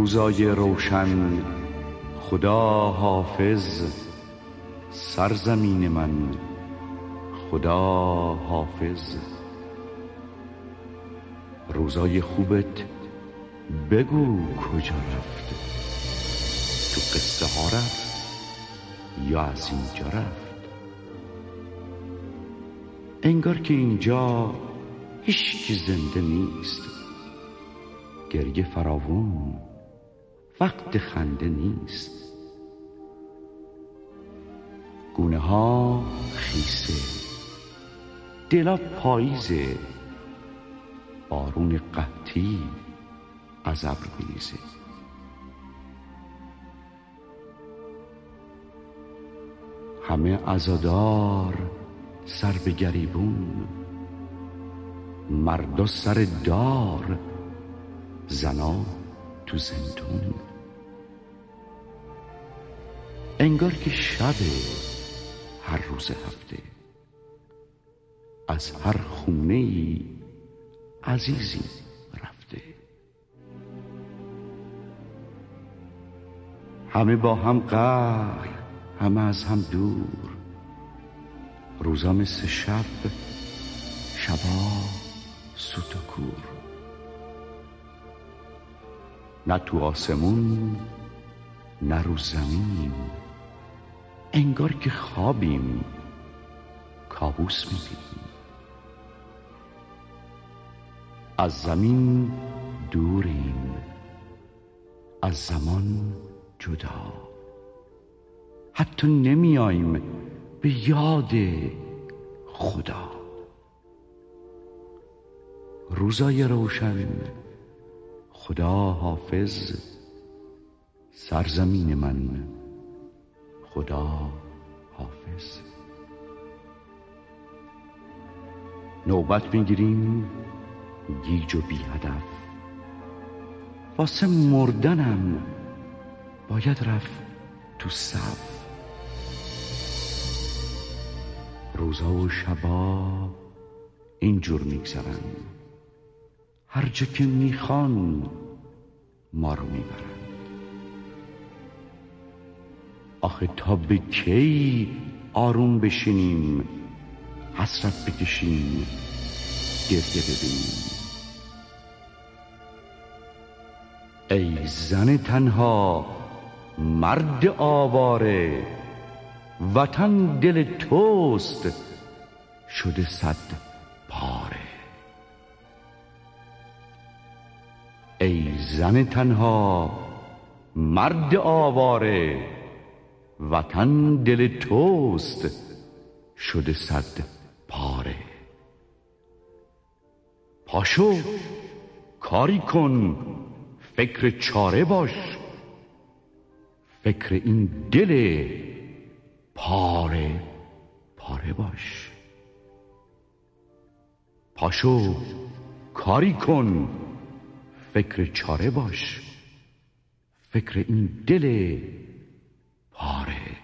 روزای روشن، خدا حافظ سرزمین من، خدا حافظ. روزای خوبت بگو کجا رفت، تو قصه ها رفت یا از اینجا رفت؟ انگار که اینجا هیچکی زنده نیست، گریه فراوون، وقت خنده نیست. گونه ها خیسه، دلا پاییزه، بارون قحطی از ابر میریزه. همه عزادار سر به گریبون، مردا سر دار، زنا تو زندون. انگار که شب هر روز هفته، از هر خونه ای عزیزی رفته. همه با هم قهر، همه از هم دور، روزا مثل شب، شبا سوت و کور. نه تو آسمون نه رو زمین، انگار که خوابیم، کابوس میبینیم. از زمین دوریم، از زمان جدا، حتی نمیاییم به یاد خدا. روزای روشن، خدا حافظ سرزمین من، خدا حافظ. نوبت میگیریم گیج و بی هدف، واسه مردنم باید رفت تو صف. روزا و شبا اینجور میگذرن، هر جا که میخوان ما رو میبرن. آخه تا به کی آروم بشینیم، حسرت بکشیم، گریه ببینیم؟ ای زن تنها، مرد آواره، وطن دل توست شده صد پاره. ای زن تنها، مرد آواره، وطن دل توست شده صد پاره. پاشو کاری کن، فکر چاره باش، فکر این دل پاره پاره باش. پاشو کاری کن، فکر چاره باش، فکر این دل پاره